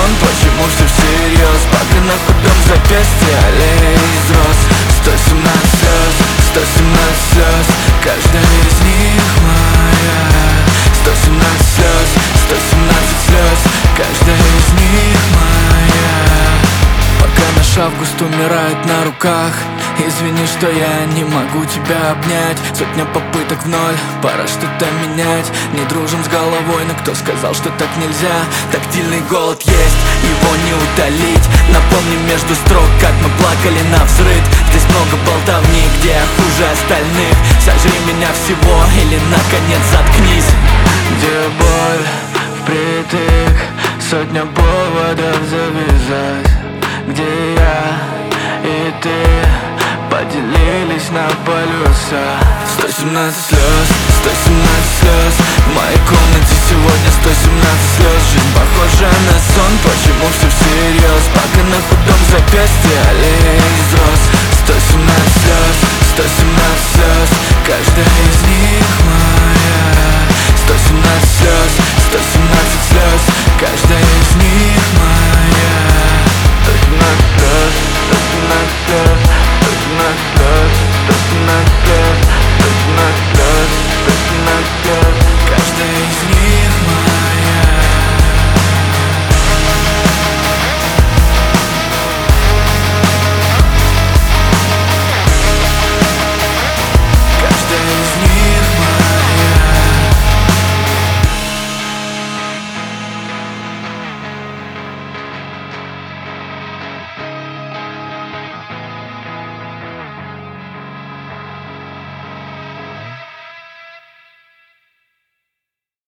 сон, почему все всерьез? Пока на худом запястье аллея из роз. 117 слез, 117 слез, каждая из них моя. 117 слез, 117 слез, каждая из них моя. Пока наш август умирает на руках, извини, что я не могу тебя обнять. Сотня попыток в ноль, пора что-то менять. Не дружим с головой, но кто сказал, что так нельзя? Тактильный голод есть, его не утолить. Напомни между строк, как мы плакали навзрыд. Здесь много болтовни, где я хуже остальных. Сожри меня всего или наконец заткнись. Где боль впритык, сотня поводов завязать. Где я и ты поделились на полюса. 117 слез, 117 слез, в моей комнате сегодня 117 слез. Жизнь похожа на сон,